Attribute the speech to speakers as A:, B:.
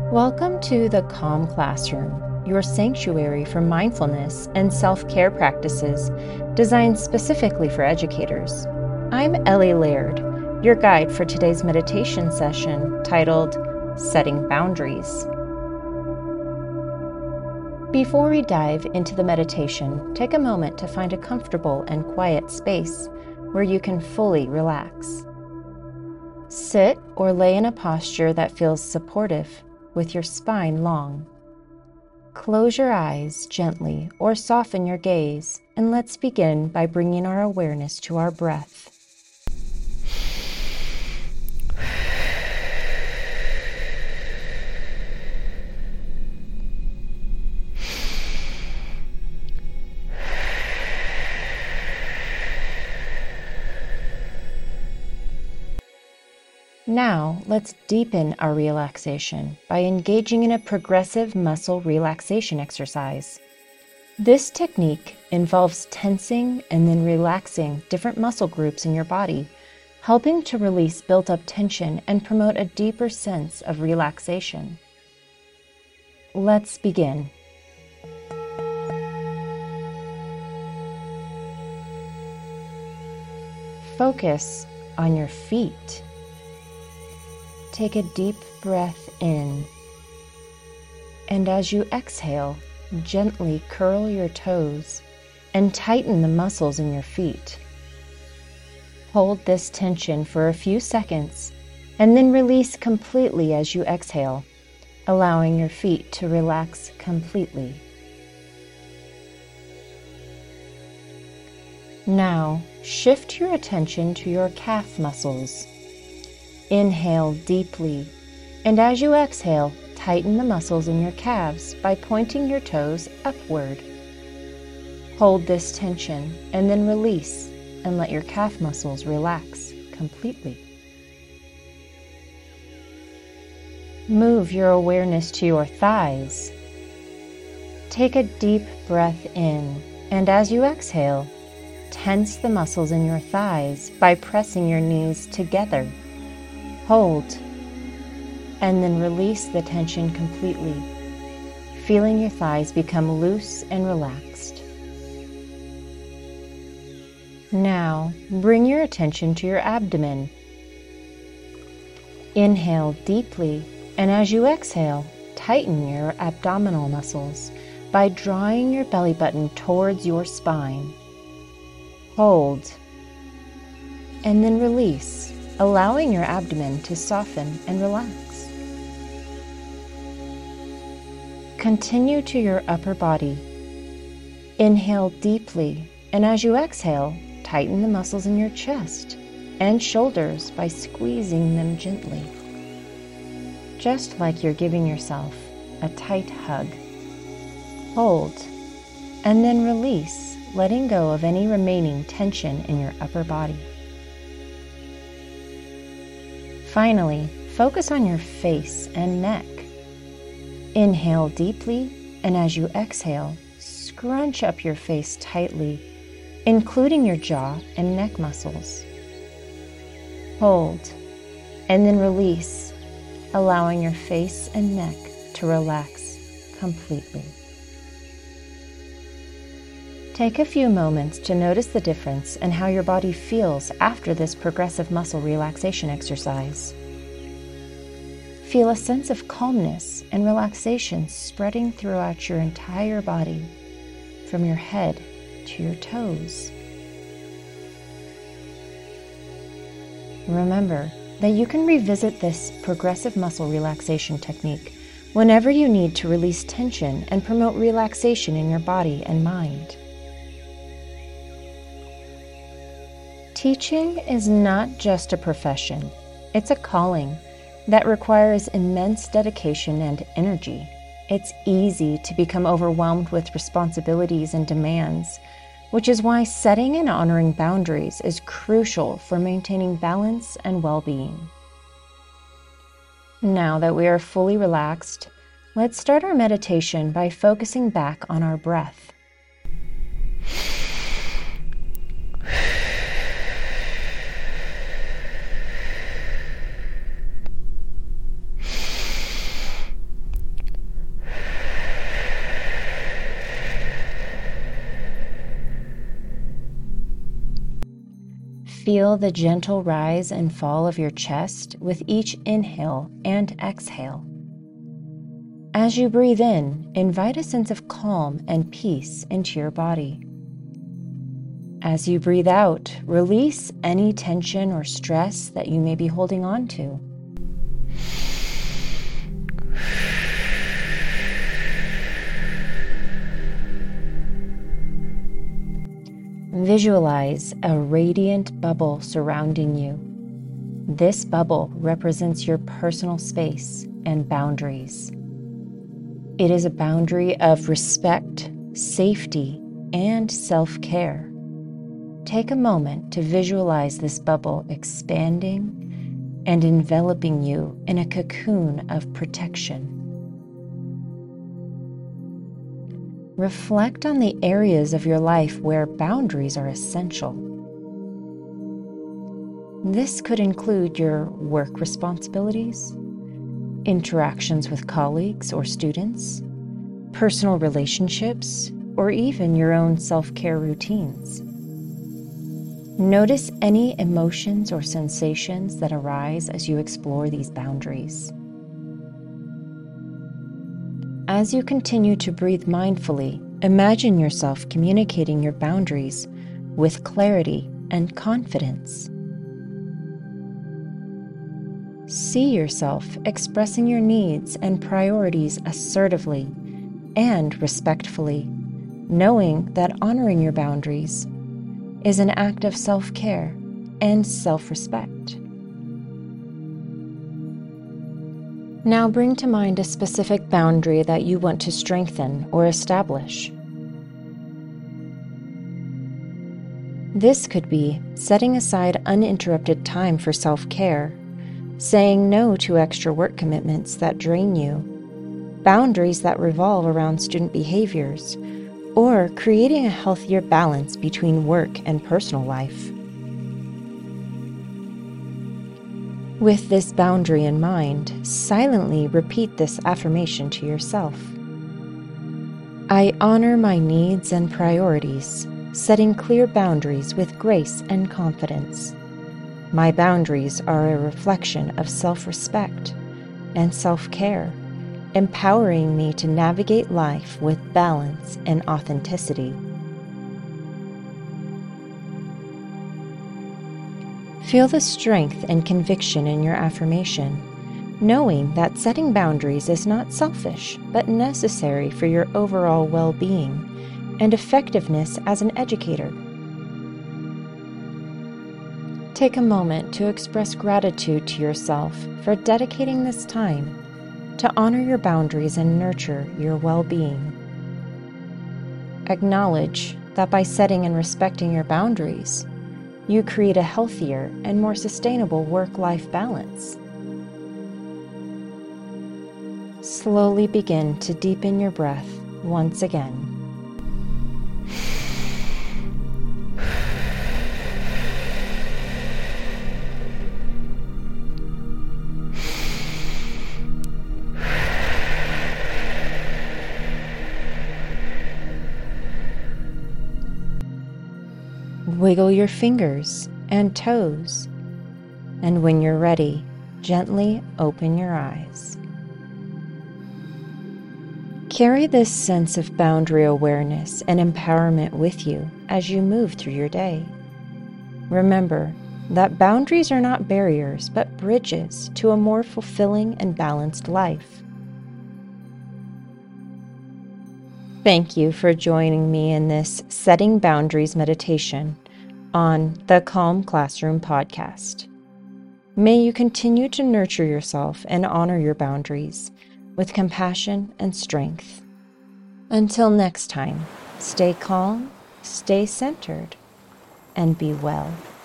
A: Welcome to the Calm Classroom, your sanctuary for mindfulness and self-care practices designed specifically for educators. I'm Ellie Laird, your guide for today's meditation session titled Setting Boundaries. Before we dive into the meditation, take a moment to find a comfortable and quiet space where you can fully relax. Sit or lay in a posture that feels supportive, with your spine long. Close your eyes gently or soften your gaze, and let's begin by bringing our awareness to our breath. Now, let's deepen our relaxation by engaging in a progressive muscle relaxation exercise. This technique involves tensing and then relaxing different muscle groups in your body, helping to release built-up tension and promote a deeper sense of relaxation. Let's begin. Focus on your feet. Take a deep breath in, and as you exhale, gently curl your toes and tighten the muscles in your feet. Hold this tension for a few seconds and then release completely as you exhale, allowing your feet to relax completely. Now, shift your attention to your calf muscles. Inhale deeply, and as you exhale, tighten the muscles in your calves by pointing your toes upward. Hold this tension and then release and let your calf muscles relax completely. Move your awareness to your thighs. Take a deep breath in, and as you exhale, tense the muscles in your thighs by pressing your knees together. Hold, and then release the tension completely, feeling your thighs become loose and relaxed. Now, bring your attention to your abdomen. Inhale deeply, and as you exhale, tighten your abdominal muscles by drawing your belly button towards your spine. Hold, and then release, allowing your abdomen to soften and relax. Continue to your upper body. Inhale deeply, and as you exhale, tighten the muscles in your chest and shoulders by squeezing them gently, just like you're giving yourself a tight hug. Hold, and then release, letting go of any remaining tension in your upper body. Finally, focus on your face and neck. Inhale deeply, and as you exhale, scrunch up your face tightly, including your jaw and neck muscles. Hold, and then release, allowing your face and neck to relax completely. Take a few moments to notice the difference and how your body feels after this progressive muscle relaxation exercise. Feel a sense of calmness and relaxation spreading throughout your entire body, from your head to your toes. Remember that you can revisit this progressive muscle relaxation technique whenever you need to release tension and promote relaxation in your body and mind. Teaching is not just a profession, it's a calling that requires immense dedication and energy. It's easy to become overwhelmed with responsibilities and demands, which is why setting and honoring boundaries is crucial for maintaining balance and well-being. Now that we are fully relaxed, let's start our meditation by focusing back on our breath. Feel the gentle rise and fall of your chest with each inhale and exhale. As you breathe in, invite a sense of calm and peace into your body. As you breathe out, release any tension or stress that you may be holding on to. Visualize a radiant bubble surrounding you. This bubble represents your personal space and boundaries. It is a boundary of respect, safety, and self-care. Take a moment to visualize this bubble expanding and enveloping you in a cocoon of protection. Reflect on the areas of your life where boundaries are essential. This could include your work responsibilities, interactions with colleagues or students, personal relationships, or even your own self-care routines. Notice any emotions or sensations that arise as you explore these boundaries. As you continue to breathe mindfully, imagine yourself communicating your boundaries with clarity and confidence. See yourself expressing your needs and priorities assertively and respectfully, knowing that honoring your boundaries is an act of self-care and self-respect. Now bring to mind a specific boundary that you want to strengthen or establish. This could be setting aside uninterrupted time for self-care, saying no to extra work commitments that drain you, boundaries that revolve around student behaviors, or creating a healthier balance between work and personal life. With this boundary in mind, silently repeat this affirmation to yourself. I honor my needs and priorities, setting clear boundaries with grace and confidence. My boundaries are a reflection of self-respect and self-care, empowering me to navigate life with balance and authenticity. Feel the strength and conviction in your affirmation, knowing that setting boundaries is not selfish, but necessary for your overall well-being and effectiveness as an educator. Take a moment to express gratitude to yourself for dedicating this time to honor your boundaries and nurture your well-being. Acknowledge that by setting and respecting your boundaries, you create a healthier and more sustainable work-life balance. Slowly begin to deepen your breath once again. Wiggle your fingers and toes, and when you're ready, gently open your eyes. Carry this sense of boundary awareness and empowerment with you as you move through your day. Remember that boundaries are not barriers, but bridges to a more fulfilling and balanced life. Thank you for joining me in this Setting Boundaries meditation on the Calm Classroom podcast. May you continue to nurture yourself and honor your boundaries with compassion and strength. Until next time, stay calm, stay centered, and be well.